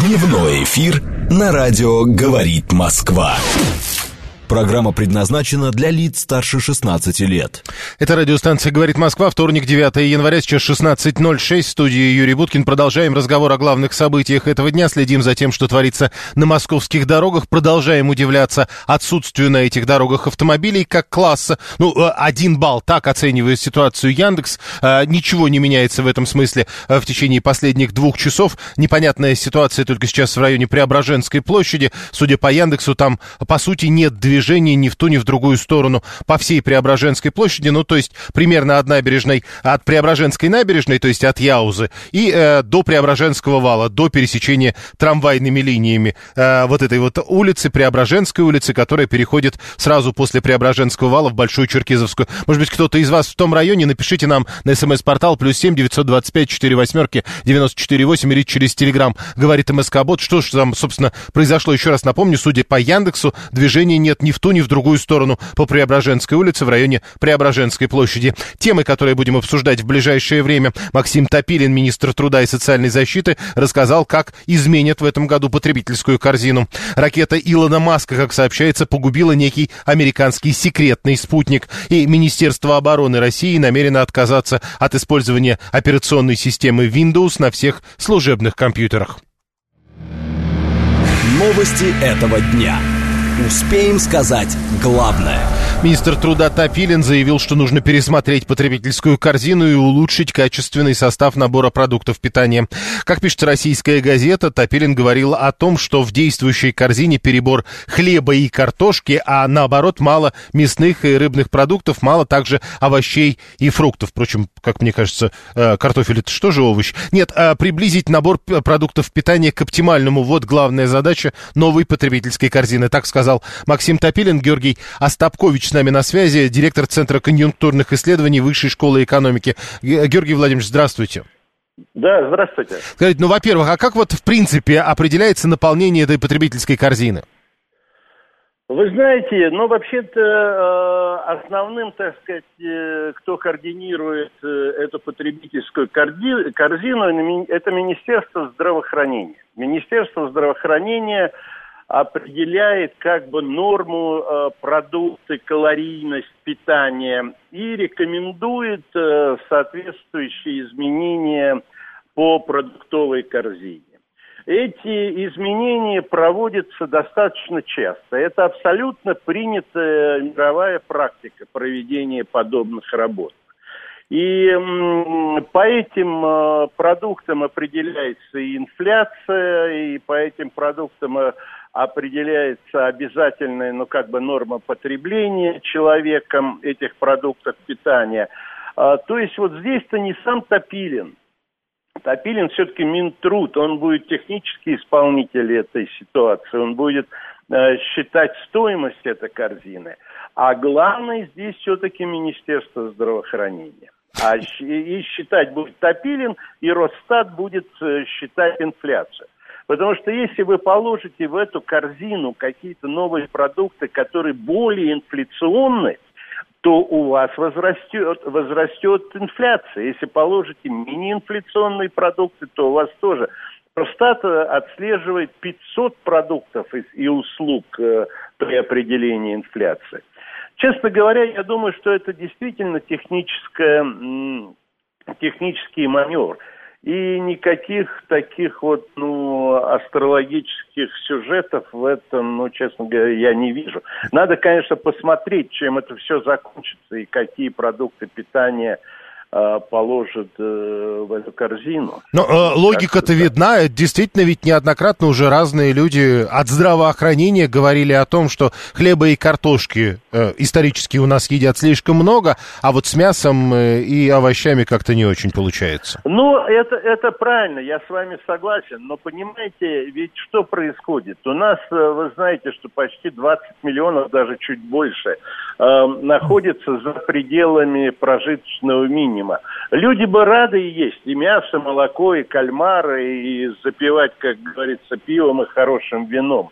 Дневной эфир на радио «Говорит Москва». Программа предназначена для лиц старше 16 лет. Это радиостанция «Говорит Москва», вторник, 9 января, сейчас 16:06, в студии Юрий Буткин. Продолжаем разговор о главных событиях этого дня, следим за тем, что творится на московских дорогах, продолжаем удивляться отсутствию на этих дорогах автомобилей как класса. 1 балл, так оценивает ситуацию Яндекс. Ничего не меняется в этом смысле в течение последних 2 часов. Непонятная ситуация только сейчас в районе Преображенской площади. Судя по Яндексу, там, по сути, нет движения ни в ту, ни в другую сторону по всей Преображенской площади, то есть примерно от набережной, от Преображенской набережной, то есть от Яузы, и до Преображенского вала, до пересечения трамвайными линиями вот этой вот улицы, Преображенской улицы, которая переходит сразу после Преображенского вала в Большую Черкизовскую. Может быть, кто-то из вас в том районе, напишите нам на смс-портал +7 925 48 94 8 или через Телеграм говорит МСК-бот. Что же там, собственно, произошло? Еще раз напомню, судя по Яндексу, движения нет ни в ту, ни в другую сторону по Преображенской улице в районе Преображенской площади. Темы, которые будем обсуждать в ближайшее время. Максим Топилин, министр труда и социальной защиты, рассказал, как изменят в этом году потребительскую корзину. Ракета Илона Маска, как сообщается, погубила некий американский секретный спутник. И Министерство обороны России намерено отказаться от использования операционной системы Windows на всех служебных компьютерах. Новости этого дня. Успеем сказать главное. Министр труда Топилин заявил, что нужно пересмотреть потребительскую корзину и улучшить качественный состав набора продуктов питания. Как пишет российская газета, Топилин говорил о том, что в действующей корзине перебор хлеба и картошки, а наоборот мало мясных и рыбных продуктов, мало также овощей и фруктов. Впрочем, как мне кажется, картофель — это что же овощ? Нет, приблизить набор продуктов питания к оптимальному. Вот главная задача новой потребительской корзины. Так сказал Максим Топилин. Георгий Остапкович с нами на связи, директор Центра конъюнктурных исследований Высшей школы экономики. Георгий Владимирович, здравствуйте. Да, здравствуйте. Скажите, во-первых, а как в принципе определяется наполнение этой потребительской корзины? Вы знаете, вообще-то основным, так сказать, кто координирует эту потребительскую корзину, это Министерство здравоохранения. Министерство здравоохранения определяет норму продукты, калорийность питания и рекомендует соответствующие изменения по продуктовой корзине. Эти изменения проводятся достаточно часто. Это абсолютно принятая мировая практика проведения подобных работ. И по этим продуктам определяется и инфляция, и по этим продуктам определяется обязательная, норма потребления человеком этих продуктов питания. То есть здесь-то не сам Топилин. Топилин все-таки Минтруд, он будет технический исполнитель этой ситуации, он будет считать стоимость этой корзины. А главное здесь все-таки Министерство здравоохранения. И считать будет Топилин, и Росстат будет считать инфляцию. Потому что если вы положите в эту корзину какие-то новые продукты, которые более инфляционны, то у вас возрастет инфляция. Если положите мини-инфляционные продукты, то у вас тоже. Росстат отслеживает 500 продуктов и услуг при определении инфляции. Честно говоря, я думаю, что это действительно технический маневр. И никаких таких астрологических сюжетов в этом, честно говоря, я не вижу. Надо, конечно, посмотреть, чем это все закончится и какие продукты питания положат в эту корзину. Но логика-то видна. Действительно, ведь неоднократно уже разные люди от здравоохранения говорили о том, что хлеба и картошки исторически у нас едят слишком много, а вот с мясом и овощами как-то не очень получается. Это правильно, я с вами согласен. Но понимаете, ведь что происходит? У нас, вы знаете, что почти 20 миллионов, даже чуть больше, находятся за пределами прожиточного минимума. Люди бы рады есть и мясо, молоко, и кальмары, и запивать, как говорится, пивом и хорошим вином.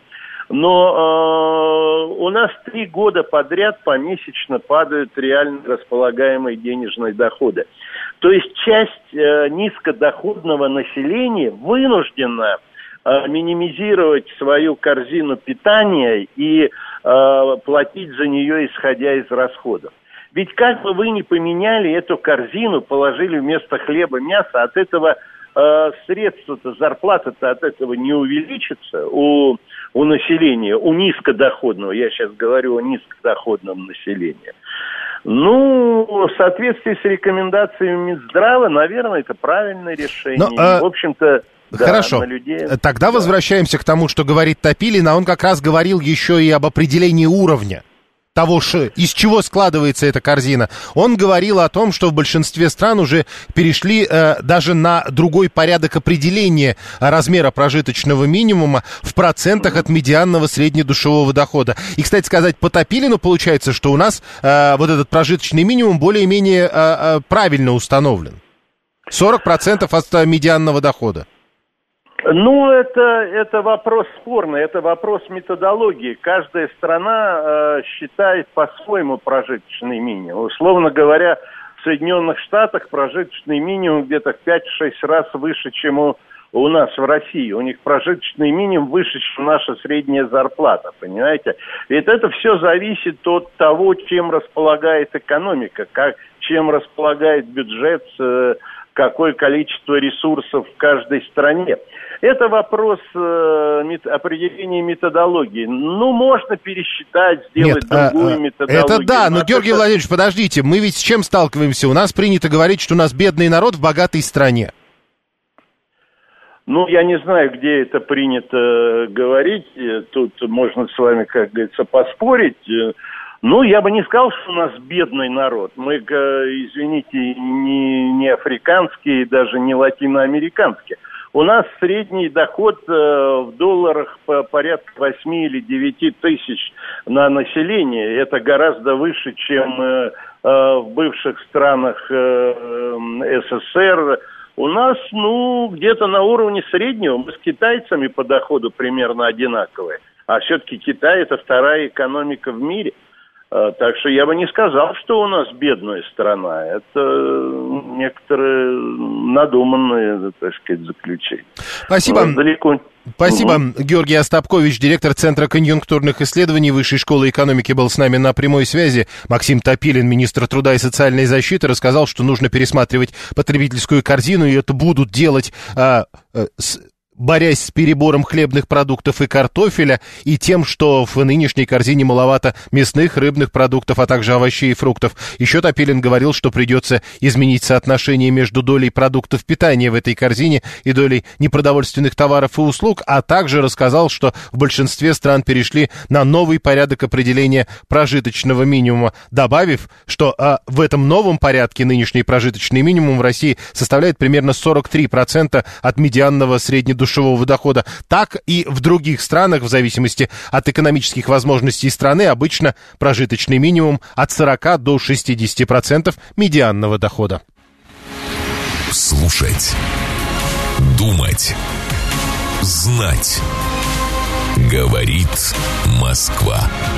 Но у нас 3 года подряд помесячно падают реально располагаемые денежные доходы. То есть часть низкодоходного населения вынуждена минимизировать свою корзину питания и платить за нее, исходя из расходов. Ведь как бы вы ни поменяли эту корзину, положили вместо хлеба мясо, от этого средства-то, зарплата-то от этого не увеличится у населения, у низкодоходного, я сейчас говорю о низкодоходном населении. Ну, в соответствии с рекомендациями Минздрава, наверное, это правильное решение. В общем-то, хорошо. На людей... Тогда возвращаемся к тому, что говорит Топилин, а он как раз говорил еще и об определении уровня того, из чего складывается эта корзина. Он говорил о том, что в большинстве стран уже перешли даже на другой порядок определения размера прожиточного минимума в процентах от медианного среднедушевого дохода. И, кстати сказать, по Топилину получается, что у нас вот этот прожиточный минимум более-менее правильно установлен. 40% от медианного дохода. Ну, это вопрос спорный, это вопрос методологии. Каждая страна считает по-своему прожиточный минимум. Условно говоря, в Соединенных Штатах прожиточный минимум где-то в 5-6 раз выше, чем у нас в России. У них прожиточный минимум выше, чем наша средняя зарплата, понимаете? Ведь это все зависит от того, чем располагает экономика, чем располагает бюджет, какое количество ресурсов в каждой стране. Это вопрос определения методологии. Ну, можно пересчитать, сделать другую методологию. Это да, но, Георгий Владимирович, подождите, мы ведь с чем сталкиваемся? У нас принято говорить, что у нас бедный народ в богатой стране. Ну, я не знаю, где это принято говорить. Тут можно с вами, как говорится, поспорить. Ну, я бы не сказал, что у нас бедный народ. Мы, извините, не африканские, даже не латиноамериканские. У нас средний доход в долларах порядка 8 или 9 тысяч на население. Это гораздо выше, чем в бывших странах СССР. У нас, где-то на уровне среднего. Мы с китайцами по доходу примерно одинаковые. А все-таки Китай – это вторая экономика в мире. Так что я бы не сказал, что у нас бедная страна. Это некоторые надуманные, так сказать, заключения. Спасибо. Спасибо. Георгий Остапкович, директор Центра конъюнктурных исследований Высшей школы экономики, был с нами на прямой связи. Максим Топилин, министр труда и социальной защиты, рассказал, что нужно пересматривать потребительскую корзину, и это будут делать борясь с перебором хлебных продуктов и картофеля, и тем, что в нынешней корзине маловато мясных, рыбных продуктов, а также овощей и фруктов. Еще Топилин говорил, что придется изменить соотношение между долей продуктов питания в этой корзине и долей непродовольственных товаров и услуг, а также рассказал, что в большинстве стран перешли на новый порядок определения прожиточного минимума, добавив, что в этом новом порядке нынешний прожиточный минимум в России составляет примерно 43% от медианного среднедушевого дохода. Так и в других странах, в зависимости от экономических возможностей страны, обычно прожиточный минимум от 40 до 60% медианного дохода. Слушать, думать, знать. Говорит Москва.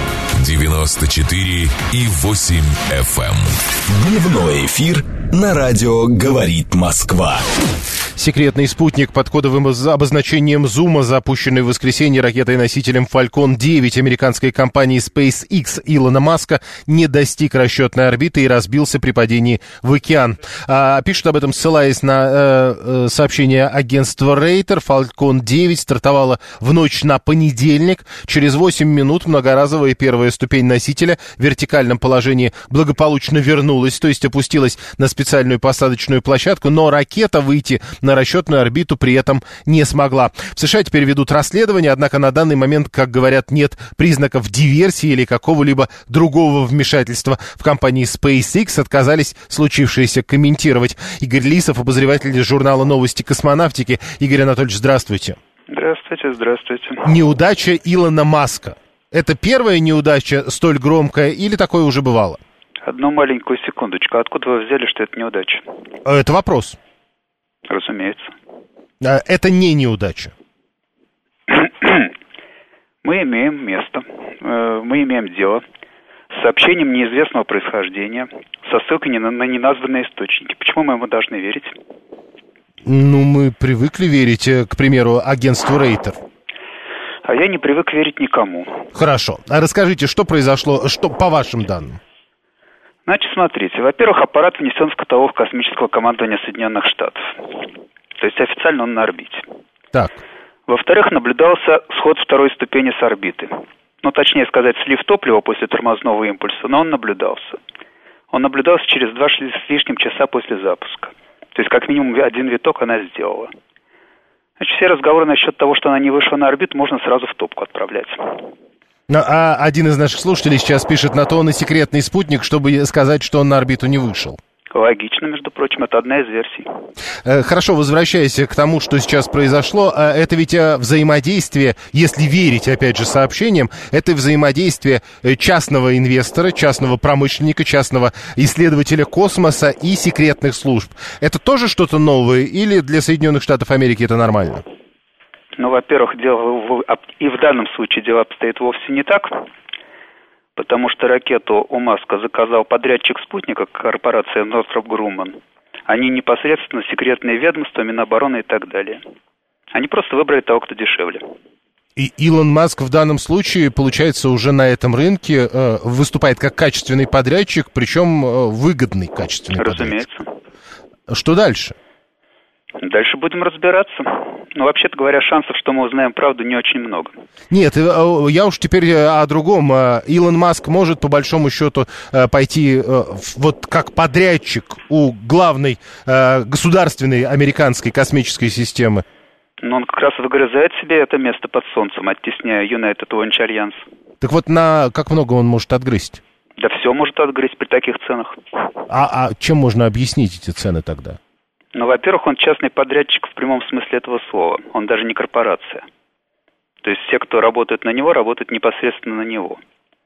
94,8 FM. Дневной эфир на радио «Говорит Москва». Секретный спутник под кодовым обозначением «Зума», запущенный в воскресенье ракетой-носителем «Фалькон 9» американской компании SpaceX Илона Маска, не достиг расчетной орбиты и разбился при падении в океан. Пишут об этом, ссылаясь на сообщение агентства Рейтер. «Фалькон 9» стартовала в ночь на понедельник. Через 8 минут многоразовая первая ступень носителя в вертикальном положении благополучно вернулась, то есть опустилась на специальную посадочную площадку, но ракета выйти на расчетную орбиту при этом не смогла. В США теперь ведут расследование, однако на данный момент, как говорят, нет признаков диверсии или какого-либо другого вмешательства. В компании SpaceX отказались случившееся комментировать. Игорь Лисов, обозреватель журнала «Новости космонавтики». Игорь Анатольевич, здравствуйте. Здравствуйте. Неудача Илона Маска. Это первая неудача столь громкая или такое уже бывало? Одну маленькую секундочку. Откуда вы взяли, что это неудача? Это вопрос. Разумеется. Это не неудача. Мы имеем место, мы имеем дело с сообщением неизвестного происхождения, со ссылкой на неназванные источники. Почему мы ему должны верить? Ну, мы привыкли верить, к примеру, агентству Рейтер. А я не привык верить никому. Хорошо. А расскажите, что произошло, что по вашим данным? Значит, смотрите. Во-первых, аппарат внесен в каталог космического командования Соединенных Штатов. То есть официально он на орбите. Так. Во-вторых, наблюдался сход второй ступени с орбиты. Ну, точнее сказать, слив топлива после тормозного импульса, но он наблюдался. Он наблюдался через 2 с лишним часа после запуска. То есть, как минимум, 1 виток она сделала. Значит, все разговоры насчет того, что она не вышла на орбиту, можно сразу в топку отправлять. А один из наших слушателей сейчас пишет на то, он и секретный спутник, чтобы сказать, что он на орбиту не вышел. Логично, между прочим, это одна из версий. Хорошо, возвращаясь к тому, что сейчас произошло, это ведь взаимодействие, если верить, опять же, сообщениям, это взаимодействие частного инвестора, частного промышленника, частного исследователя космоса и секретных служб. Это тоже что-то новое или для Соединенных Штатов Америки это нормально? Ну, во-первых, и в данном случае дело обстоит вовсе не так. Потому что ракету у Маска заказал подрядчик спутника, корпорация Northrop Grumman. Они непосредственно секретные ведомства, Минобороны и так далее. Они просто выбрали того, кто дешевле. И Илон Маск в данном случае, получается, уже на этом рынке выступает как качественный подрядчик, причем выгодный качественный подрядчик. Разумеется. Что дальше? Дальше будем разбираться. Но, вообще-то говоря, шансов, что мы узнаем правду, не очень много. Нет, я уж теперь о другом. Илон Маск может, по большому счету, пойти вот как подрядчик у главной государственной американской космической системы. Но он как раз выгрызает себе это место под солнцем, оттесняя United Launch Alliance. Так вот, на как много он может отгрызть? Да все может отгрызть при таких ценах. А чем можно объяснить эти цены тогда? Ну, во-первых, он частный подрядчик в прямом смысле этого слова. Он даже не корпорация. То есть все, кто работает на него, работают непосредственно на него.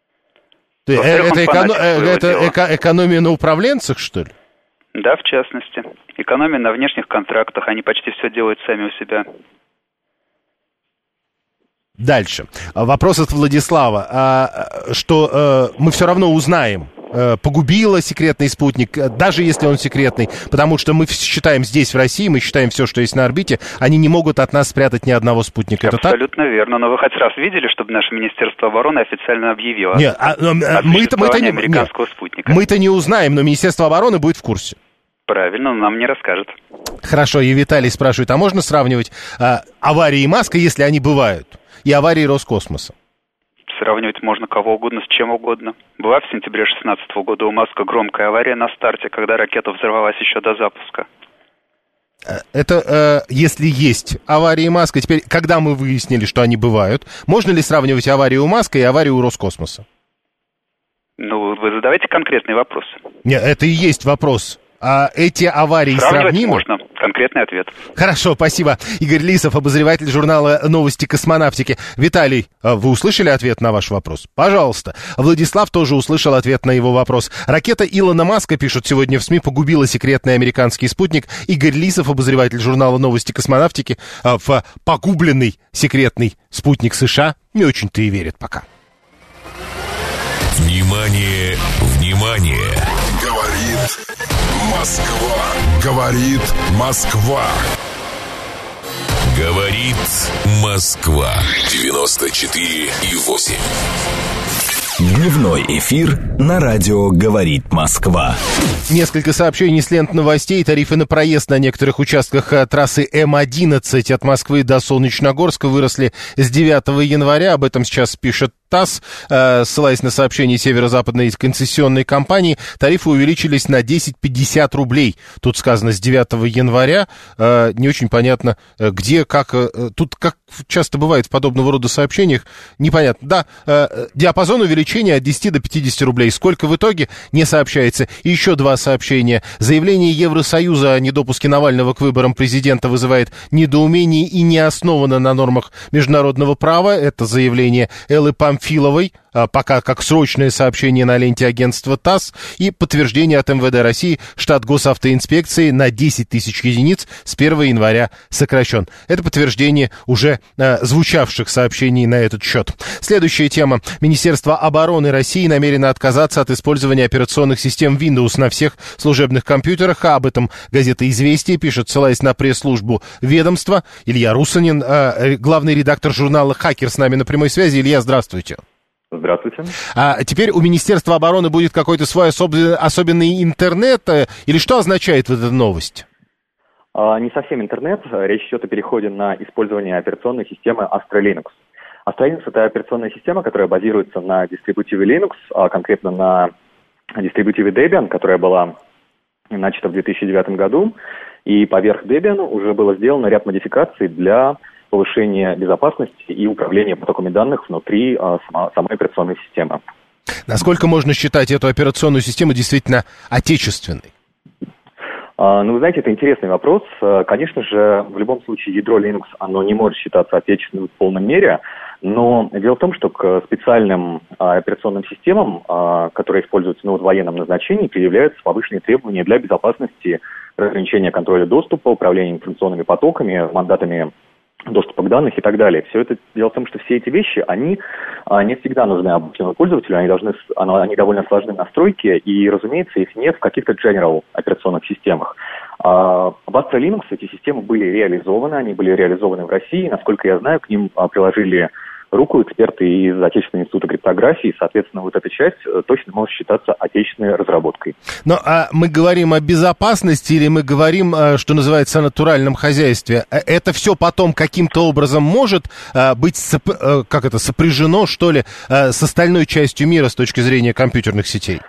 Это экономия на управленцах, что ли? Да, в частности. Экономия на внешних контрактах. Они почти все делают сами у себя. Дальше. Вопрос от Владислава. Что мы все равно узнаем, погубила секретный спутник, даже если он секретный, потому что мы считаем здесь, в России, мы считаем все, что есть на орбите, они не могут от нас спрятать ни одного спутника. Это абсолютно так? Верно. Но вы хоть раз видели, чтобы наше Министерство обороны официально объявило о существовании американского спутника? Мы-то не узнаем, но Министерство обороны будет в курсе. Правильно, но нам не расскажет. Хорошо, и Виталий спрашивает, а можно сравнивать аварии Маска, если они бывают, и аварии Роскосмоса? Сравнивать можно кого угодно с чем угодно. Была в сентябре 2016 года у Маска громкая авария на старте, когда ракета взорвалась еще до запуска. Это если есть аварии Маска. Теперь, когда мы выяснили, что они бывают, можно ли сравнивать аварию у Маска и аварию у Роскосмоса? Ну, вы задавайте конкретный вопрос. Нет, это и есть вопрос. А эти аварии сравнимы? Можно. Конкретный ответ. Хорошо, спасибо. Игорь Лисов, обозреватель журнала «Новости космонавтики». Виталий, вы услышали ответ на ваш вопрос? Пожалуйста. Владислав тоже услышал ответ на его вопрос. Ракета Илона Маска, пишут сегодня в СМИ, погубила секретный американский спутник. Игорь Лисов, обозреватель журнала «Новости космонавтики», в погубленный секретный спутник США не очень-то и верит пока. Внимание, внимание! Говорит Москва. Говорит Москва. Говорит Москва. 94,8. Дневной эфир на радио «Говорит Москва». Несколько сообщений с лент новостей. Тарифы на проезд на некоторых участках трассы М-11 от Москвы до Солнечногорска выросли с 9 января. Об этом сейчас пишет ТАСС, ссылаясь на сообщение северо-западной концессионной компании, тарифы увеличились на 10-50 рублей. Тут сказано с 9 января. Не очень понятно, где, как. Тут, как часто бывает в подобного рода сообщениях, непонятно. Да, диапазон увеличения от 10 до 50 рублей. Сколько в итоге, не сообщается. И еще два сообщения. Заявление Евросоюза о недопуске Навального к выборам президента вызывает недоумение и не основано на нормах международного права. Это заявление Эллы Памфиловой, пока как срочное сообщение на ленте агентства ТАСС, и подтверждение от МВД России: штат госавтоинспекции на 10 тысяч единиц с 1 января сокращен. Это подтверждение уже звучавших сообщений на этот счет. Следующая тема. Министерство обороны России намерено отказаться от использования операционных систем Windows на всех служебных компьютерах. Об этом газета «Известия» пишет, ссылаясь на пресс-службу ведомства. Илья Русанин, главный редактор журнала «Хакер», с нами на прямой связи. Илья, здравствуйте. Здравствуйте. А теперь у Министерства обороны будет какой-то свой особенный интернет, или что означает эта новость? Не совсем интернет. Речь идет о переходе на использование операционной системы Astra Linux. Astra Linux — это операционная система, которая базируется на дистрибутиве Linux, а конкретно на дистрибутиве Debian, которая была начата в 2009 году. И поверх Debian уже было сделано ряд модификаций для повышения безопасности и управления потоками данных внутри самой операционной системы. Насколько можно считать эту операционную систему действительно отечественной? Ну, вы знаете, это интересный вопрос. Конечно же, в любом случае ядро Linux, оно не может считаться отечественным в полной мере, но дело в том, что к специальным операционным системам, которые используются в военном назначении, предъявляются повышенные требования для безопасности, разграничения контроля доступа, управления информационными потоками, мандатами доступа к данным и так далее. Все это, дело в том, что все эти вещи, они не всегда нужны обычному пользователю, они довольно сложны в настройке, и, разумеется, их нет в каких-то general операционных системах. В Astra Linux эти системы были реализованы, они были реализованы в России, насколько я знаю, к ним приложили руку эксперты из Отечественного института криптографии, соответственно, вот эта часть точно может считаться отечественной разработкой. Но мы говорим о безопасности или мы говорим, что называется, о натуральном хозяйстве? Это все потом каким-то образом может быть сопряжено, что ли, с остальной частью мира с точки зрения компьютерных сетей?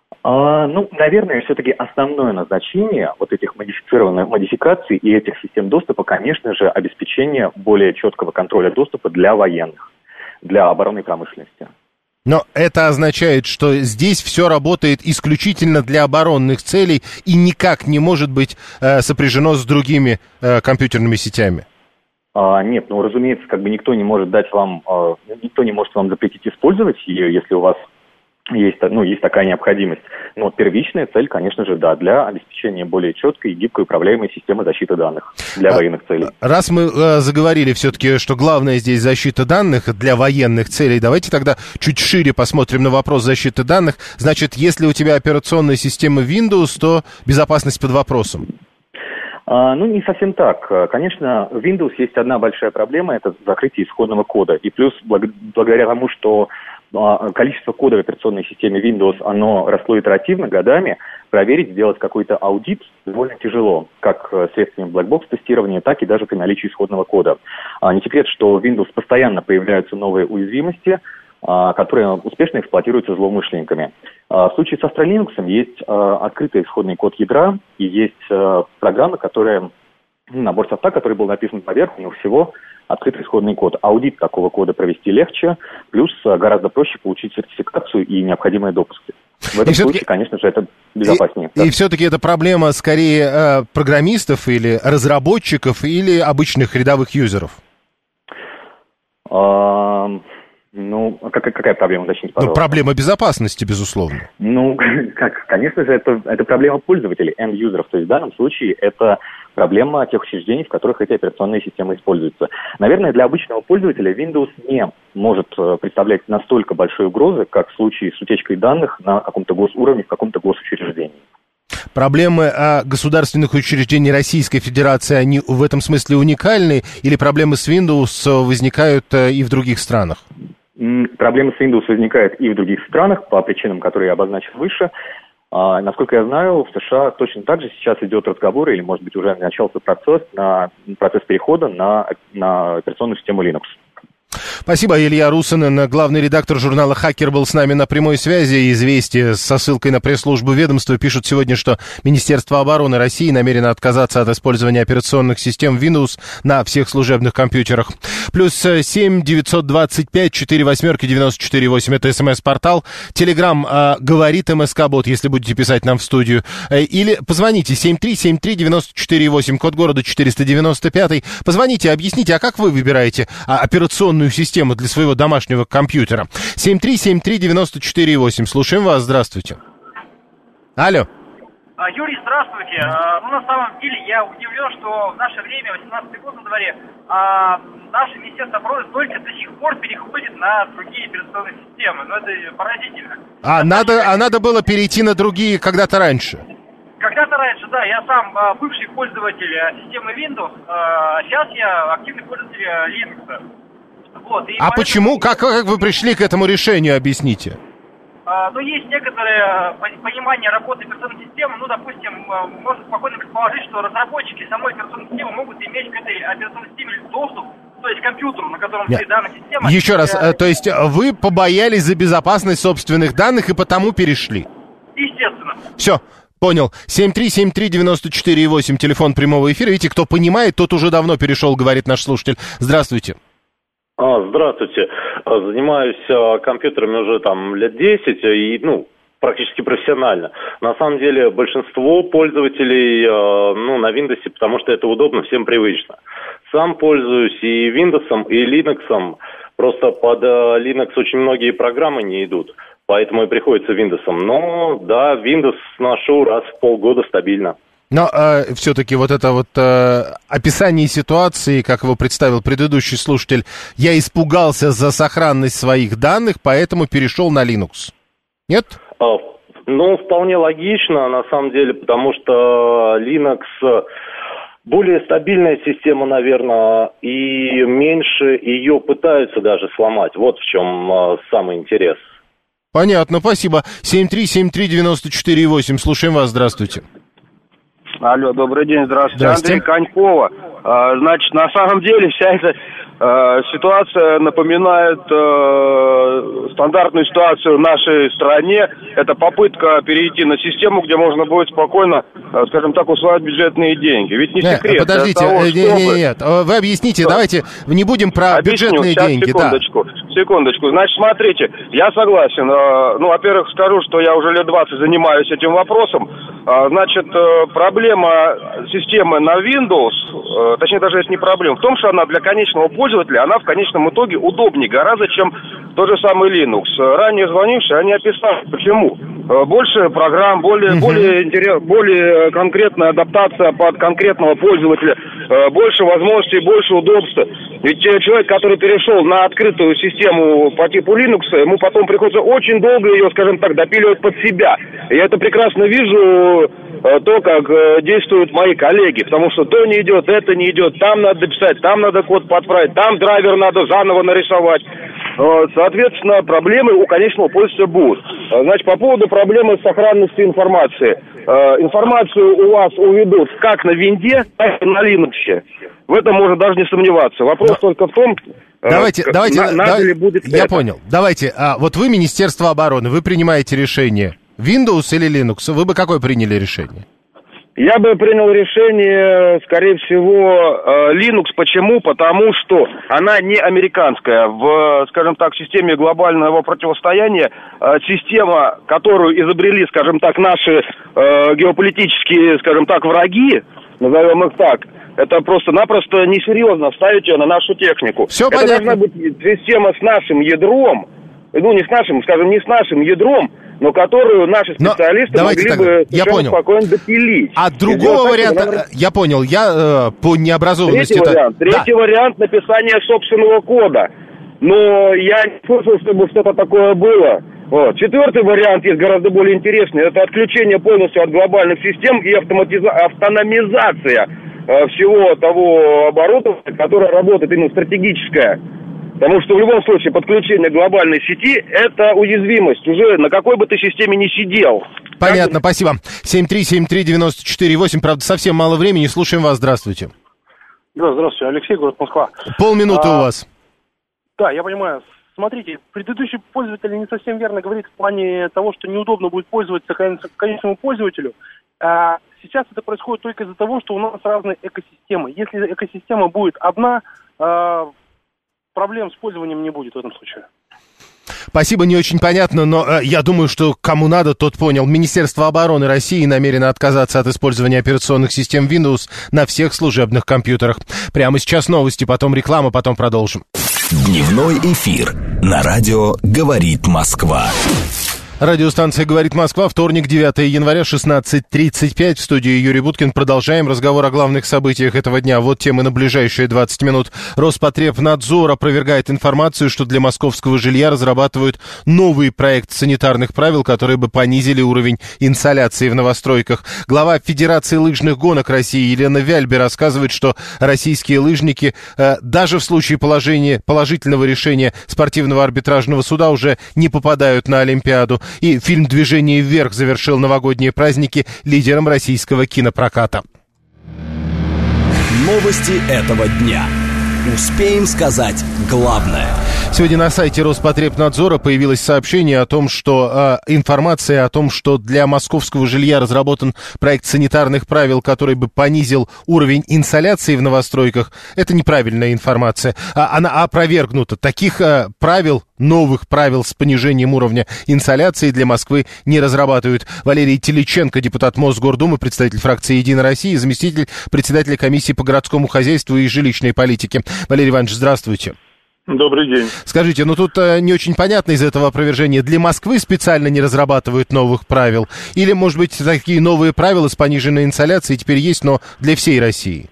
Наверное, все-таки основное назначение вот этих модифицированных модификаций и этих систем доступа, конечно же, обеспечение более четкого контроля доступа для военных, для оборонной промышленности. Но это означает, что здесь все работает исключительно для оборонных целей и никак не может быть сопряжено с другими компьютерными сетями? Нет, разумеется, никто не может вам запретить использовать ее, если у вас есть такая необходимость. Но первичная цель, конечно же, для обеспечения более четкой и гибкой управляемой системы защиты данных для военных целей. Раз мы заговорили все-таки, что главное здесь защита данных для военных целей, давайте тогда чуть шире посмотрим на вопрос защиты данных. Значит, если у тебя операционная система Windows, то безопасность под вопросом. Не совсем так. Конечно, в Windows есть одна большая проблема, это закрытие исходного кода. И плюс, благодаря тому, что количество кода в операционной системе Windows, оно росло итеративно годами, проверить, сделать какой-то аудит довольно тяжело, как средствами блэкбокс-тестирования, так и даже при наличии исходного кода. Не секрет, что в Windows постоянно появляются новые уязвимости, которые успешно эксплуатируются злоумышленниками. В случае с Astra Linux есть открытый исходный код ядра, и есть программы, набор софта, который был написан поверх, у него всего открытый исходный код. Аудит такого кода провести легче, плюс гораздо проще получить сертификацию и необходимые допуски. В этом случае, конечно же, это безопаснее. И все-таки это проблема скорее программистов или разработчиков, или обычных рядовых юзеров? Какая проблема, уточните, пожалуйста? Проблема безопасности, безусловно. Конечно же, это проблема пользователей, end-юзеров. То есть в данном случае это проблема тех учреждений, в которых эти операционные системы используются. Наверное, для обычного пользователя Windows не может представлять настолько большой угрозы, как в случае с утечкой данных на каком-то госуровне, в каком-то госучреждении. Проблемы государственных учреждений Российской Федерации, они в этом смысле уникальны, или проблемы с Windows возникают и в других странах? Проблемы с Windows возникают и в других странах по причинам, которые я обозначил выше. Насколько я знаю, в США точно так же сейчас идет разговор, или, может быть, уже начался процесс перехода на операционную систему Linux. Спасибо, Илья Русанин, главный редактор журнала «Хакер», был с нами на прямой связи. «Известия» со ссылкой на пресс-службу ведомства пишут сегодня, что Министерство обороны России намерено отказаться от использования операционных систем Windows на всех служебных компьютерах. Плюс 7 925 4 восьмерки 94 8. Это СМС-портал. Телеграм говорит МСК-бот, если будете писать нам в студию. Или позвоните 7373948, код города 495. Позвоните, объясните, а как вы выбираете операционную систему для своего домашнего компьютера? 7373948. Слушаем вас. Здравствуйте. Алло. Юрий, здравствуйте. На самом деле я удивлен, что в наше время, 18-й год на дворе, наше Министерство обороны только до сих пор переходит на другие операционные системы. Это поразительно. Надо было перейти на другие когда-то раньше. Когда-то раньше, да. Я сам бывший пользователь системы Windows, а сейчас я активный пользователь Linux. Почему? Как вы пришли к этому решению, объясните? Есть некоторое понимание работы операционной системы. Допустим, можно спокойно предположить, что разработчики самой операционной системы могут иметь к этой операционной системе доступ, то есть к компьютеру, на котором стоит данная система. Еще раз, то есть вы побоялись за безопасность собственных данных и потому перешли? Естественно. Все. Понял. 7373948, телефон прямого эфира. Видите, кто понимает, тот уже давно перешел, говорит наш слушатель. Здравствуйте. Здравствуйте. Занимаюсь компьютерами уже лет 10 и, практически профессионально. На самом деле большинство пользователей, на Windows, потому что это удобно, всем привычно. Сам пользуюсь и Windows, и Linux. Просто под Linux очень многие программы не идут, поэтому и приходится Windows. Но, да, Windows ношу раз в полгода стабильно. Но все-таки это описание ситуации, как его представил предыдущий слушатель, я испугался за сохранность своих данных, поэтому перешел на Linux. Нет? Вполне логично, на самом деле, потому что Linux более стабильная система, наверное, и меньше ее пытаются даже сломать. Вот в чем самый интерес. Понятно, спасибо. 7373948, слушаем вас, здравствуйте. Алло, добрый день, здравствуйте. Здравствуйте. Андрей Конькова. На самом деле вся эта ситуация напоминает стандартную ситуацию в нашей стране. Это попытка перейти на систему, где можно будет спокойно, скажем так, усваивать бюджетные деньги. Ведь не секрет. Подождите, нет, вы объясните, давайте не будем про бюджетные деньги. Секундочку. Значит, смотрите, я согласен. Во-первых, скажу, что я уже лет 20 занимаюсь этим вопросом. Значит, проблема системы на Windows, точнее даже это не проблема, в том, что она для конечного пользователя, она в конечном итоге удобнее гораздо, чем тот же самый Linux. Ранее звонившие, они описали, почему. Больше программ, более конкретная адаптация под конкретного пользователя, больше возможностей, больше удобства. Ведь человек, который перешел на открытую систему по типу Linux, ему потом приходится очень долго ее, скажем так, допиливать под себя. Я это прекрасно вижу, то, как действуют мои коллеги, потому что то не идет, это не идет, там надо дописать, там надо код подправить, там драйвер надо заново нарисовать. Соответственно, проблемы у конечного пользователя будут. Значит, по поводу проблемы с сохранностью информации. Информацию у вас уведут как на винде, так и на Linux. В этом можно даже не сомневаться. Вопрос только в том, надо ли будет я понял. Давайте, вот вы Министерство обороны, вы принимаете решение. Windows или Linux? Вы бы какое приняли решение? Я бы принял решение, скорее всего, Linux. Почему? Потому что она не американская. В, скажем так, системе глобального противостояния система, которую изобрели, скажем так, наши геополитические, скажем так, враги, назовем их так, это просто-напросто несерьезно ставить ее на нашу технику. Все понятно. Это должна быть система с нашим ядром, не с нашим ядром, но которую наши специалисты могли бы спокойно допилить. А другого варианта, я понял, я по необразованности... Третий вариант написания собственного кода. Но я не слышал, чтобы что-то такое было. Четвертый вариант есть гораздо более интересный. Это отключение полностью от глобальных систем и автономизация всего того оборудования, которое работает именно стратегическое. Потому что в любом случае подключение глобальной сети – это уязвимость. Уже на какой бы ты системе ни сидел. Понятно, спасибо. 7373948, правда, совсем мало времени. Слушаем вас, здравствуйте. Да, здравствуйте, Алексей, город Москва. Полминуты у вас. Да, я понимаю. Смотрите, предыдущий пользователь не совсем верно говорит в плане того, что неудобно будет пользоваться конечному пользователю. Сейчас это происходит только из-за того, что у нас разные экосистемы. Если экосистема будет одна, проблем с пользованием не будет в этом случае. Спасибо, не очень понятно, но я думаю, что кому надо, тот понял. Министерство обороны России намерено отказаться от использования операционных систем Windows на всех служебных компьютерах. Прямо сейчас новости, потом реклама, потом продолжим. Дневной эфир на радио «Говорит Москва». Радиостанция «Говорит Москва», вторник, 9 января, 16:35. В студии Юрий Буткин. Продолжаем разговор о главных событиях этого дня. Вот темы на ближайшие 20 минут. Роспотребнадзор опровергает информацию, что для московского жилья разрабатывают новый проект санитарных правил, которые бы понизили уровень инсоляции в новостройках. Глава Федерации лыжных гонок России Елена Вяльбе рассказывает, что российские лыжники даже в случае положительного решения спортивного арбитражного суда уже не попадают на Олимпиаду. И фильм «Движение вверх» завершил новогодние праздники лидером российского кинопроката. Новости этого дня. Успеем сказать главное. Сегодня на сайте Роспотребнадзора появилось сообщение о том, что информация о том, что для московского жилья разработан проект санитарных правил, который бы понизил уровень инсоляции в новостройках, это неправильная информация. Она опровергнута. Таких новых правил с понижением уровня инсоляции для Москвы не разрабатывают. Валерий Теличенко, депутат Мосгордумы, представитель фракции «Единая Россия», заместитель председателя комиссии по городскому хозяйству и жилищной политике. Валерий Иванович, здравствуйте. Добрый день. Скажите, тут не очень понятно из этого опровержения. Для Москвы специально не разрабатывают новых правил? Или, может быть, такие новые правила с пониженной инсоляцией теперь есть, но для всей России?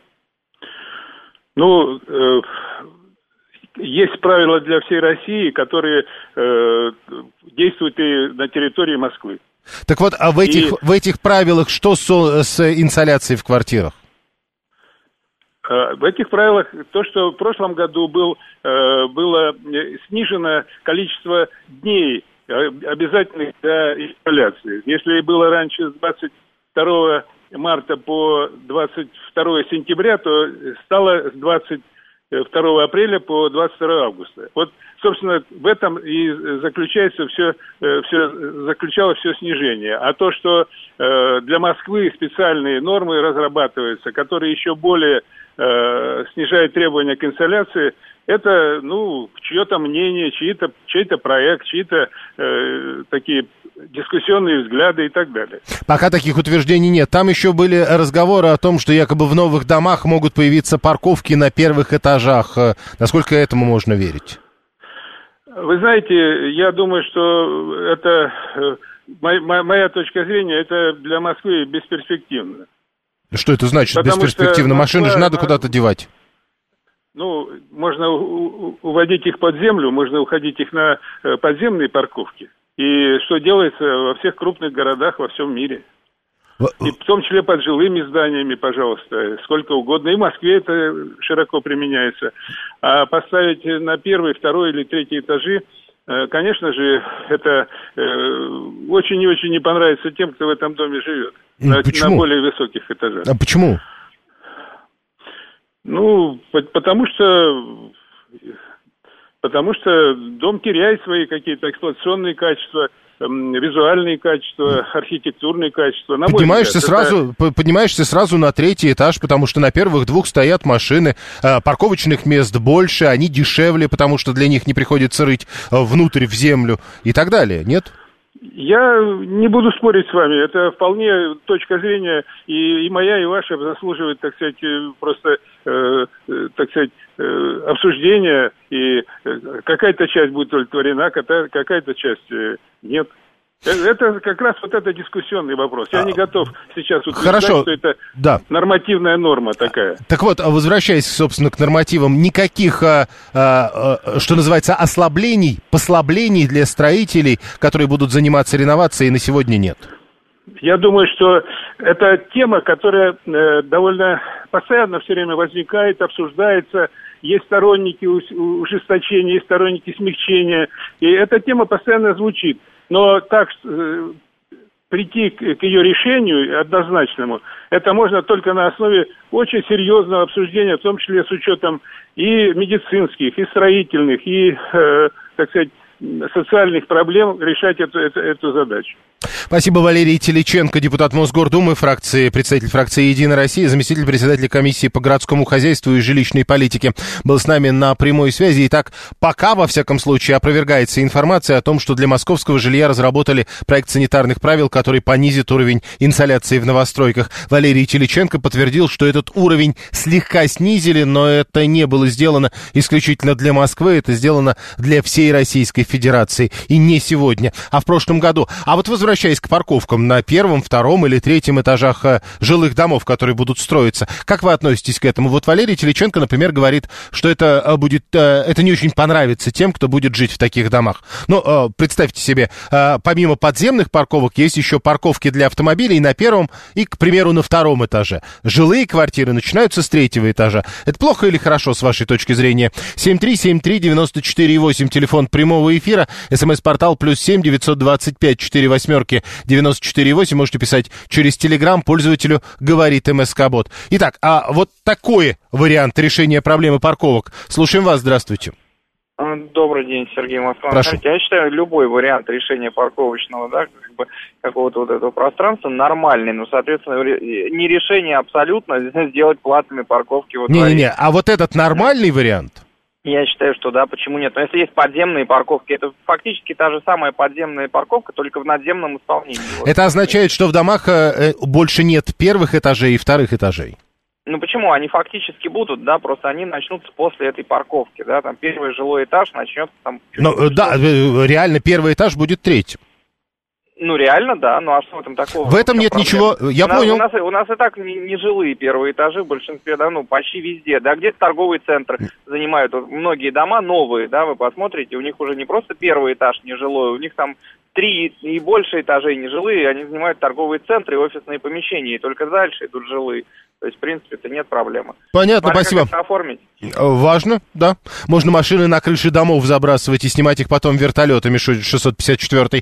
Есть правила для всей России, которые действуют и на территории Москвы. Так вот, а в этих правилах что с инсоляцией в квартирах? В этих правилах то, что в прошлом году было снижено количество дней, обязательных для инсталляции. Если было раньше с 22 марта по 22 сентября, то стало с 22 апреля по 22 августа. Вот, собственно, в этом и заключалось все снижение. А то, что для Москвы специальные нормы разрабатываются, которые еще более снижают требования к инсоляции, это, чье-то мнение, чей-то проект, чьи-то такие дискуссионные взгляды и так далее. Пока таких утверждений нет. Там еще были разговоры о том, что якобы в новых домах могут появиться парковки на первых этажах. Насколько этому можно верить? Вы знаете, я думаю, что это, моя точка зрения, это для Москвы бесперспективно. Что это значит бесперспективно? Машины же надо куда-то девать. Можно уводить их под землю, можно уходить их на подземные парковки. И что делается во всех крупных городах во всем мире. И в том числе под жилыми зданиями, пожалуйста, сколько угодно. И в Москве это широко применяется. А поставить на первый, второй или третий этажи, конечно же, это очень и очень не понравится тем, кто в этом доме живет. На более высоких этажах. А почему? Потому что дом теряет свои какие-то эксплуатационные качества, визуальные качества, архитектурные качества. Поднимаешься сразу на третий этаж, потому что на первых двух стоят машины, парковочных мест больше, они дешевле, потому что для них не приходится рыть внутрь в землю и так далее, нет? Я не буду спорить с вами, это вполне точка зрения и моя, и ваша заслуживает, так сказать, просто, обсуждения, и какая-то часть будет удовлетворена, какая-то часть нет. Это как раз вот это дискуссионный вопрос. Я не готов сейчас утверждать, что это нормативная норма такая. Так вот, возвращаясь, собственно, к нормативам, никаких, что называется, послаблений для строителей, которые будут заниматься реновацией, на сегодня нет. Я думаю, что это тема, которая довольно постоянно все время возникает, обсуждается. Есть сторонники ужесточения, есть сторонники смягчения. И эта тема постоянно звучит. Но так прийти к ее решению однозначному, это можно только на основе очень серьезного обсуждения, в том числе с учетом и медицинских, и строительных, и, социальных проблем, решать эту задачу. Спасибо. Валерий Теличенко, депутат Мосгордумы, представитель фракции «Единая Россия», заместитель председателя комиссии по городскому хозяйству и жилищной политике, был с нами на прямой связи. Итак, пока, во всяком случае, опровергается информация о том, что для московского жилья разработали проект санитарных правил, который понизит уровень инсоляции в новостройках. Валерий Теличенко подтвердил, что этот уровень слегка снизили, но это не было сделано исключительно для Москвы, это сделано для всей Российской Федерации. И не сегодня, а в прошлом году. А вот возвращаясь к парковкам на первом, втором или третьем этажах жилых домов, которые будут строиться, как вы относитесь к этому? Вот Валерий Теличенко, например, говорит, что это не очень понравится тем, кто будет жить в таких домах. Но представьте себе, помимо подземных парковок, есть еще парковки для автомобилей на первом и, к примеру, на втором этаже. Жилые квартиры начинаются с третьего этажа. Это плохо или хорошо, с вашей точки зрения? 7373948, телефон прямого эфира, СМС-портал +7 925 48 94,8. Можете писать через Телеграм, пользователю говорит МСК-бот. Итак, а вот такой вариант решения проблемы парковок. Слушаем вас, здравствуйте. Добрый день, Сергей Москва. Прошу. Знаете, я считаю, любой вариант решения парковочного, да, какого-то вот этого пространства нормальный, но, соответственно, не решение абсолютно сделать платными парковки. Не-не-не, а вот этот нормальный вариант? Я считаю, что да, почему нет? Но если есть подземные парковки, это фактически та же самая подземная парковка, только в надземном исполнении. Это означает, что в домах больше нет первых этажей и вторых этажей? Ну почему? Они фактически будут, да, просто они начнутся после этой парковки, да, там первый жилой этаж начнется там... Да, реально первый этаж будет третьим. Ну, реально, да, ну а что в этом такого? В этом нет ничего, я понял. У нас и так не жилые первые этажи в большинстве, да, ну, почти везде, да, где-то торговые центры занимают, вот, многие дома новые, да, вы посмотрите, у них уже не просто первый этаж нежилой, у них там 3 и больше этажей нежилые, они занимают торговые центры и офисные помещения, и только дальше идут жилые. То есть, в принципе, это нет проблемы. Понятно, спасибо. Как это оформить? Важно, да. Можно машины на крыши домов забрасывать и снимать их потом вертолетами 654-й.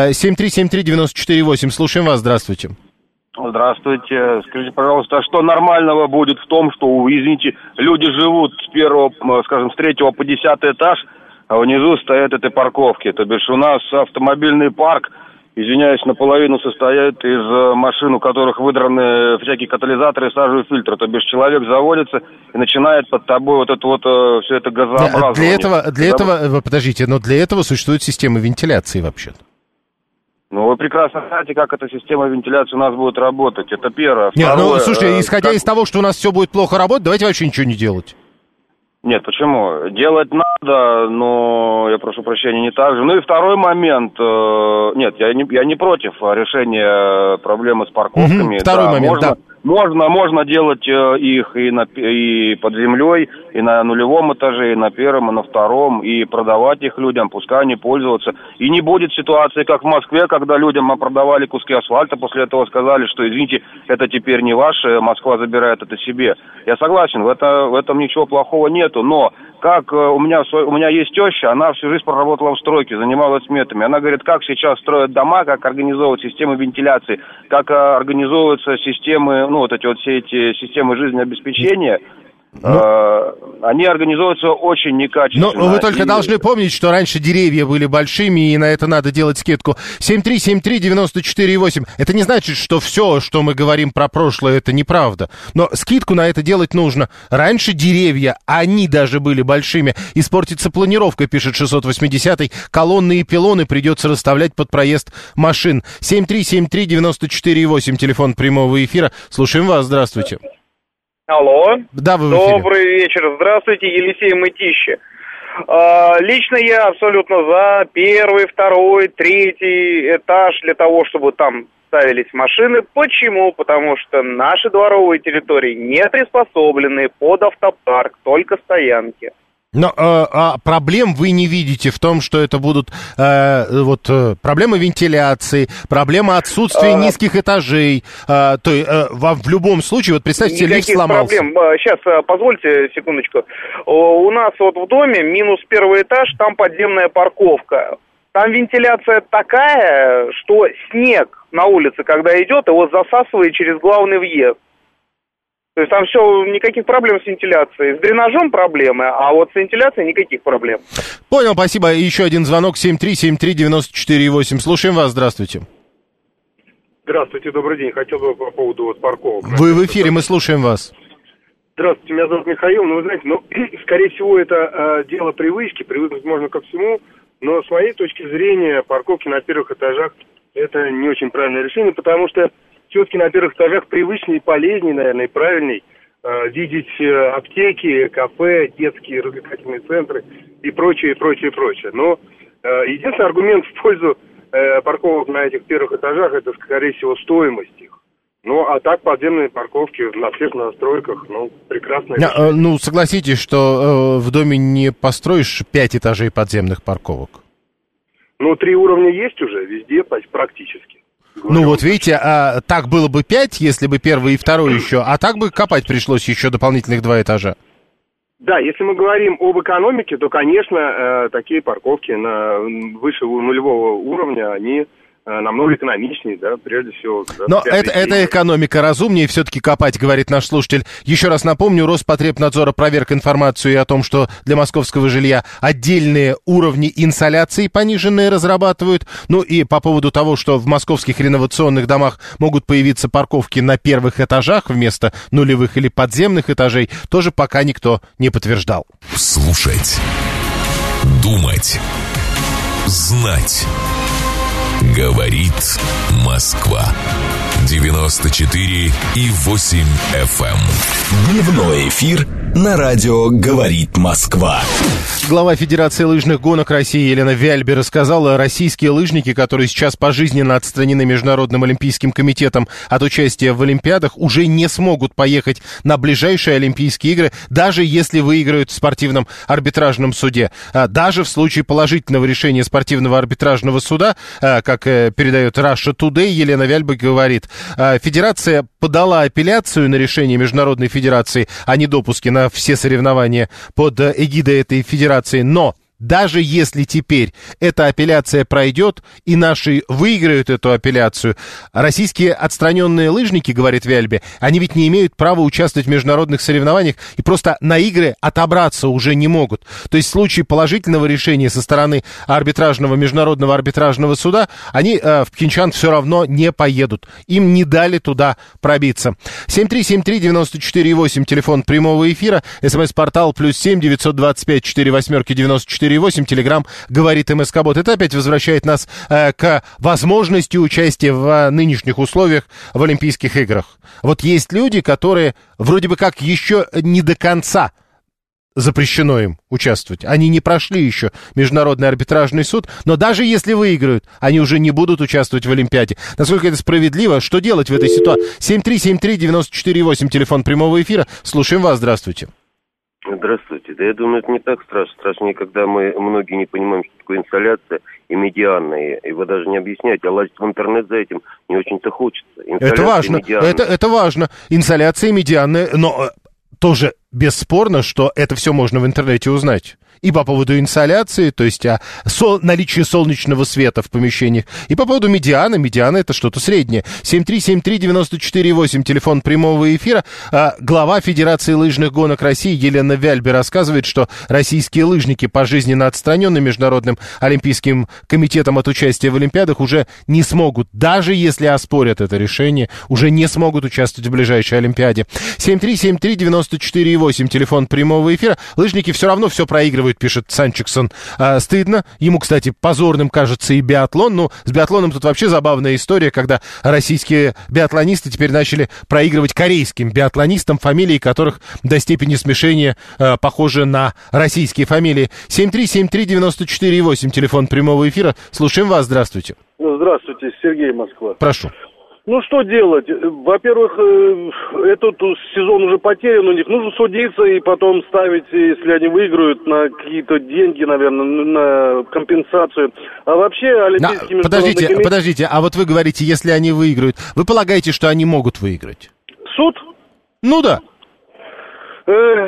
7373948. Слушаем вас, здравствуйте. Здравствуйте. Скажите, пожалуйста, а что нормального будет в том, что, извините, люди живут с первого, скажем, с 3 по 10 этаж, а внизу стоят этой парковки. То бишь у нас автомобильный парк, извиняюсь, наполовину состоит из машин, у которых выдраны всякие катализаторы и сажевый фильтр. То бишь человек заводится и начинает под тобой вот это вот все это газообразование. Для этого, подождите, но для этого существует система вентиляции вообще-то. Ну, вы прекрасно знаете, как эта система вентиляции у нас будет работать. Это первое. Нет, слушай, исходя из того, что у нас все будет плохо работать, давайте вообще ничего не делать. Нет, почему? Делать надо, но, я прошу прощения, не так же. Ну и второй момент. Нет, я не против решения проблемы с парковками. Второй момент, да. Можно делать их и под землей, и на нулевом этаже, и на первом, и на втором, и продавать их людям, пускай они пользуются. И не будет ситуации, как в Москве, когда людям продавали куски асфальта, после этого сказали, что, извините, это теперь не ваше, Москва забирает это себе. Я согласен, в этом ничего плохого нету, но как у меня есть теща, она всю жизнь проработала в стройке, занималась сметами. Она говорит, как сейчас строят дома, как организовывают системы вентиляции, как организовываются системы, все эти системы жизнеобеспечения. Они организуются очень некачественно. Но вы только должны помнить, что раньше деревья были большими, и на это надо делать скидку. 7373948. Это не значит, что все, что мы говорим про прошлое, это неправда. Но скидку на это делать нужно. Раньше деревья, они даже были большими. Испортится планировка, пишет 680-й. Колонны и пилоны придется расставлять под проезд машин. 7373948. Телефон прямого эфира. Слушаем вас. Здравствуйте. Алло. Да, вы в эфире. Добрый вечер. Здравствуйте, Елисей Мытищи. Лично я абсолютно за первый, второй, третий этаж для того, чтобы там ставились машины. Почему? Потому что наши дворовые территории не приспособлены под автопарк, только стоянки. Но проблем вы не видите в том, что это будут проблемы вентиляции, проблема отсутствия низких этажей. В любом случае, вот представьте, лифт сломался. Никаких проблем. Сейчас, позвольте секундочку. У нас вот в доме минус первый этаж, там подземная парковка. Там вентиляция такая, что снег на улице, когда идет, его засасывает через главный въезд. То есть там все, никаких проблем с вентиляцией. С дренажом проблемы, а вот с вентиляцией никаких проблем. Понял, спасибо. Еще один звонок, 7373948. Слушаем вас, здравствуйте. Здравствуйте, добрый день. Хотел бы по поводу парковок. Вы в эфире, мы слушаем вас. Здравствуйте, меня зовут Михаил. Ну, вы знаете, скорее всего, это дело привычки. Привыкнуть можно ко всему. Но с моей точки зрения, парковки на первых этажах – это не очень правильное решение, потому что все-таки на первых этажах привычнее и полезнее, наверное, и правильней видеть аптеки, кафе, детские развлекательные центры и прочее, прочее, прочее. Но единственный аргумент в пользу парковок на этих первых этажах – это, скорее всего, стоимость их. Ну, а так подземные парковки на всех новостройках, прекрасно. Ну, согласитесь, что в доме не построишь 5 этажей подземных парковок? 3 уровня есть уже везде, практически. Ну, вот видите, так было бы 5, если бы первый и второй еще, а так бы копать пришлось еще дополнительных 2 этажа. Да, если мы говорим об экономике, то, конечно, такие парковки выше нулевого уровня, они намного экономичнее, да, прежде всего. Да, но это экономика разумнее все-таки копать, говорит наш слушатель. Еще раз напомню, Роспотребнадзор опроверг информацию о том, что для московского жилья отдельные уровни инсоляции пониженные разрабатывают. Ну и по поводу того, что в московских реновационных домах могут появиться парковки на первых этажах вместо нулевых или подземных этажей, тоже пока никто не подтверждал. Слушать, думать, знать. Говорит Москва. 94,8 FM. Дневной эфир на радио «Говорит Москва». Глава Федерации лыжных гонок России Елена Вяльбе рассказала, российские лыжники, которые сейчас пожизненно отстранены Международным олимпийским комитетом от участия в Олимпиадах, уже не смогут поехать на ближайшие Олимпийские игры, даже если выиграют в спортивном арбитражном суде. Даже в случае положительного решения спортивного арбитражного суда, как передает Russia Today, Елена Вяльбе говорит, Федерация подала апелляцию на решение Международной Федерации о недопуске на все соревнования под эгидой этой федерации, но даже если теперь эта апелляция пройдет и наши выиграют эту апелляцию, российские отстраненные лыжники, говорит Вяльбе, они ведь не имеют права участвовать в международных соревнованиях и просто на игры отобраться уже не могут. То есть в случае положительного решения со стороны Международного арбитражного суда, они в Пхенчхан все равно не поедут. Им не дали туда пробиться. 7373948, телефон прямого эфира, смс-портал +7 925 48 94 8, телеграм говорит МСК-бот. Это опять возвращает нас к возможности участия в нынешних условиях в Олимпийских играх. Вот есть люди, которые вроде бы как еще не до конца запрещено им участвовать. Они не прошли еще Международный арбитражный суд, но даже если выиграют, они уже не будут участвовать в Олимпиаде. Насколько это справедливо? Что делать в этой ситуации? 7373948, телефон прямого эфира. Слушаем вас. Здравствуйте. Здравствуйте. Да я думаю, это не так страшно. Страшнее, когда многие не понимаем, что такое инсоляция и медианная. Его даже не объяснять, а лазить в интернет за этим не очень-то хочется. Это важно. Это важно. Инсоляция и медианная, но тоже бесспорно, что это все можно в интернете узнать. И по поводу инсоляции, то есть о наличии солнечного света в помещениях, и по поводу медианы. Медиана — это что-то среднее. 7373948, телефон прямого эфира. Глава Федерации лыжных гонок России Елена Вяльбе рассказывает, что российские лыжники, пожизненно отстраненные Международным олимпийским комитетом от участия в Олимпиадах, уже не смогут, даже если оспорят это решение, уже не смогут участвовать в ближайшей Олимпиаде. 7373948, телефон прямого эфира. Лыжники все равно все проигрывают, пишет Санчиксон. Стыдно. Ему, кстати, позорным кажется и биатлон. Ну, с биатлоном тут вообще забавная история, когда российские биатлонисты теперь начали проигрывать корейским биатлонистам, фамилии которых до степени смешения похожи на российские фамилии. 7373948, телефон прямого эфира. Слушаем вас. Здравствуйте. Здравствуйте, Сергей, Москва. Прошу. Ну, что делать? Во-первых, этот сезон уже потерян у них. Нужно судиться и потом ставить, если они выиграют, на какие-то деньги, наверное, на компенсацию. А вообще, Олимпийский международный комитет... Подождите, а вот вы говорите, если они выиграют. Вы полагаете, что они могут выиграть? Суд? Ну да.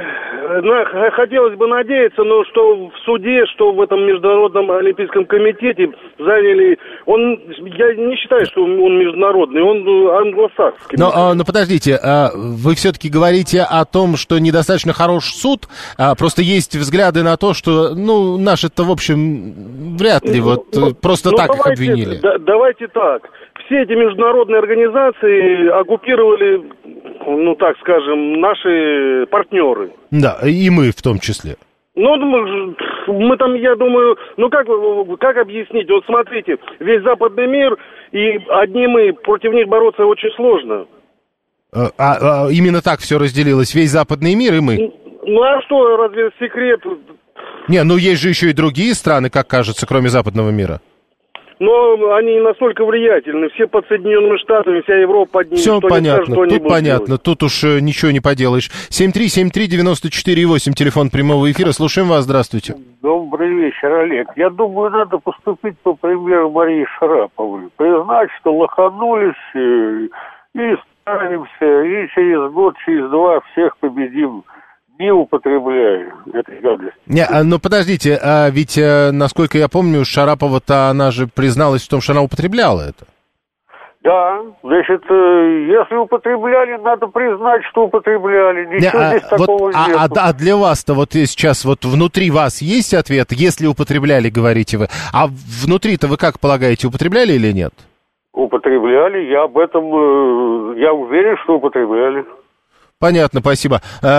хотелось бы надеяться, но что в суде, что в этом Международном олимпийском комитете заняли... Я не считаю, что он международный, он англосакский. Но подождите, вы все-таки говорите о том, что недостаточно хорош суд, просто есть взгляды на то, что, наши-то, в общем, вряд ли просто так их обвинили. Давайте так. Все эти международные организации оккупировали, так скажем, наши партнеры. Да, и мы в том числе. Мы там, я думаю, как объяснить? Вот смотрите, весь западный мир, и одни мы, против них бороться очень сложно. Именно так все разделилось, весь западный мир и мы. А что, разве секрет? Есть же еще и другие страны, как кажется, кроме западного мира. Но они не настолько влиятельны. Все под Соединенными Штатами, вся Европа под ними. Все понятно, тут понятно. Тут уж ничего не поделаешь. 7373948, телефон прямого эфира. Слушаем вас, здравствуйте. Добрый вечер, Олег. Я думаю, надо поступить по примеру Марии Шараповой. Признать, что лоханулись и справимся, и через год, через два всех победим. Не употребляю этой гадости. Подождите, ведь, насколько я помню, Шарапова-то, она же призналась в том, что она употребляла это. Да, значит, если употребляли, надо признать, что употребляли. Ничего здесь такого нет. А для вас-то сейчас внутри вас есть ответ, если употребляли, говорите вы, а внутри-то вы как полагаете, употребляли или нет? Употребляли, я уверен, что употребляли. Понятно, спасибо.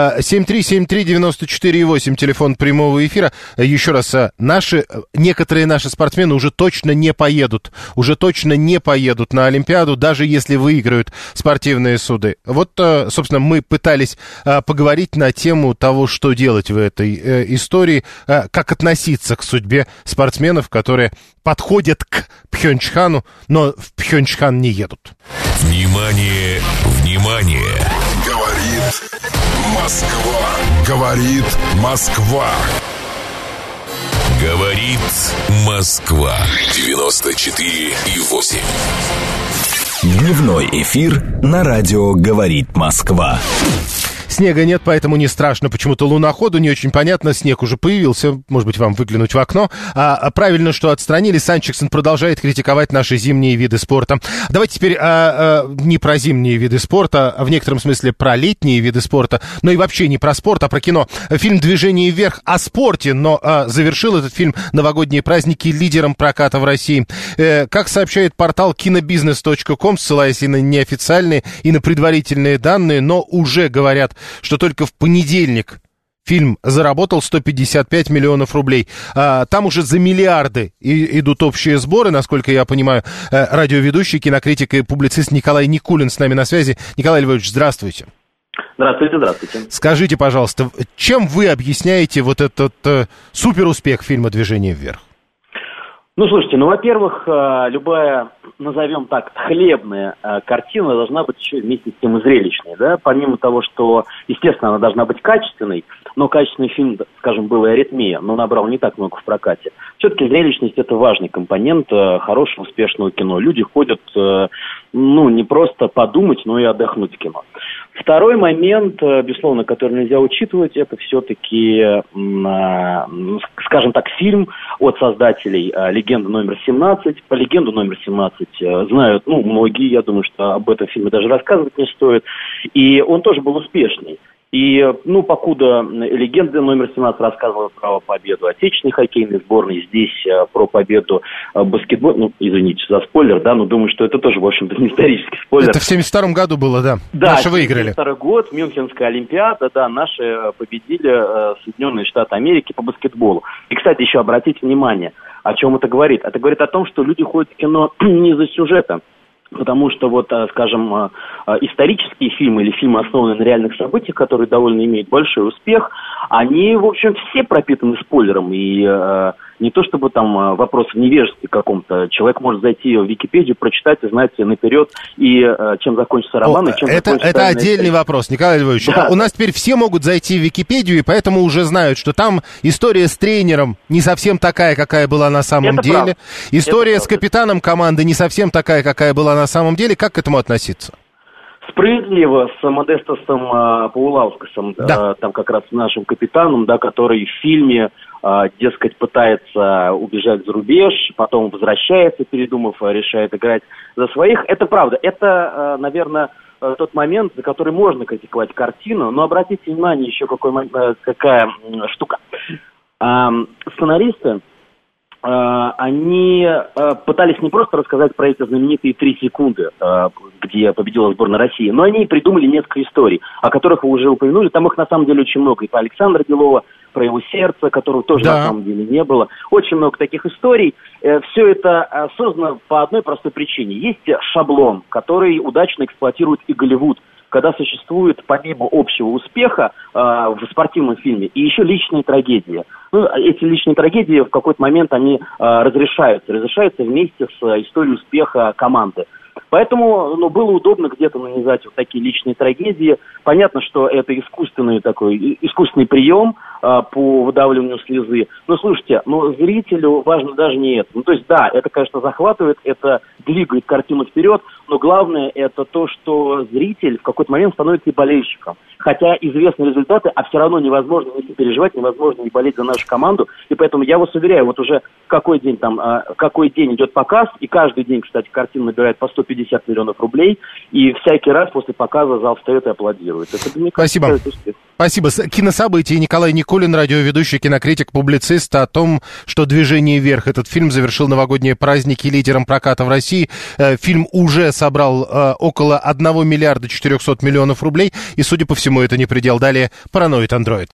7373948, телефон прямого эфира. Еще раз, некоторые наши спортсмены уже точно не поедут на Олимпиаду, даже если выиграют спортивные суды. Собственно, мы пытались поговорить на тему того, что делать в этой истории, как относиться к судьбе спортсменов, которые подходят к Пхенчхану, но в Пхенчхан не едут. Внимание, внимание! Говорит Москва. Говорит Москва. Говорит Москва. 94,8. Дневной эфир на радио «Говорит Москва». Снега нет, поэтому не страшно. Почему-то луноходу не очень понятно. Снег уже появился. Может быть, вам выглянуть в окно. Правильно, что отстранили. Санчиксон продолжает критиковать наши зимние виды спорта. Давайте теперь не про зимние виды спорта, а в некотором смысле про летние виды спорта. Но и вообще не про спорт, а про кино. Фильм «Движение вверх» о спорте, но завершил этот фильм новогодние праздники лидером проката в России. Как сообщает портал kinobusiness.com, ссылаясь и на неофициальные, и на предварительные данные, но уже говорят, что только в понедельник фильм заработал 155 миллионов рублей. Там уже за миллиарды идут общие сборы, насколько я понимаю. Радиоведущий, кинокритик и публицист Николай Никулин с нами на связи. Николай Львович, здравствуйте. Здравствуйте. Скажите, пожалуйста, чем вы объясняете этот суперуспех фильма «Движение вверх»? Слушайте, во-первых, любая, назовем так, хлебная картина должна быть еще вместе с тем и зрелищной, да, помимо того, что, естественно, она должна быть качественной, но качественный фильм, скажем, был и «Аритмия», но набрал не так много в прокате. Все-таки зрелищность – это важный компонент хорошего, успешного кино. Люди ходят, не просто подумать, но и отдохнуть в кино. Второй момент, безусловно, который нельзя учитывать, это все-таки, скажем так, фильм от создателей «Легенда номер 17». По «Легенду номер 17» знают, многие, я думаю, что об этом фильме даже рассказывать не стоит. И он тоже был успешный. И, покуда «Легенда номер 17» рассказывала про победу отечественной хоккейной сборной, здесь про победу баскетбола, извините за спойлер, да, но думаю, что это тоже, в общем-то, не исторический спойлер. Это в 72-м году было, да. Да, наши выиграли. 72-й год, Мюнхенская Олимпиада, да, наши победили Соединенные Штаты Америки по баскетболу. И, кстати, еще обратите внимание, о чем это говорит. Это говорит о том, что люди ходят в кино не из-за сюжета. Потому что, скажем, исторические фильмы или фильмы, основанные на реальных событиях, которые довольно имеют большой успех, они, в общем, все пропитаны спойлером. И не то чтобы там вопрос в невежестве каком-то. Человек может зайти в Википедию, прочитать и знать наперед, и чем закончится роман, и чем закончится... Это отдельный вопрос, Николай Львович. Да. У нас теперь все могут зайти в Википедию, и поэтому уже знают, что там история с тренером не совсем такая, какая была на самом деле. Правда. История с капитаном команды не совсем такая, какая была на самом деле. Как к этому относиться? С справедливо с Модестасом Паулаускасом, там как раз нашим капитаном, да, который в фильме, дескать, пытается убежать за рубеж, потом возвращается, передумав, решает играть за своих. Это правда. Это, наверное, тот момент, за который можно критиковать картину, но обратите внимание еще какая штука. Сценаристы, они пытались не просто рассказать про эти знаменитые 3 секунды, где победила сборная России, но они придумали несколько историй, о которых вы уже упомянули. Там их на самом деле очень много. И про Александра Белова, про его сердце, которого тоже на самом деле не было. Очень много таких историй. Все это создано по одной простой причине. Есть шаблон, который удачно эксплуатирует и Голливуд, когда существует помимо общего успеха в спортивном фильме и еще личные трагедии. Эти личные трагедии в какой-то момент они разрешаются вместе с историей успеха команды. Поэтому было удобно где-то нанизать вот такие личные трагедии. Понятно, что это искусственный прием по выдавливанию слезы. Но слушайте, зрителю важно даже не это. То есть да, это, конечно, захватывает, это двигает картину вперед, но главное это то, что зритель в какой-то момент становится и болельщиком. Хотя известны результаты, а все равно невозможно не переживать, невозможно не болеть за нашу команду. И поэтому я вас уверяю, вот уже какой день идет показ, и каждый день, кстати, картина набирает по 150 миллионов рублей, и всякий раз после показа зал встает и аплодирует. Это, мне кажется, Спасибо. Спасибо. Кинособытия. Николай Никулин, радиоведущий, кинокритик, публицист, о том, что «Движение вверх», этот фильм завершил новогодние праздники лидером проката в России. Фильм уже собрал около 1 миллиарда 400 миллионов рублей, и, судя по всему, это не предел. Далее «Параноид Андроид».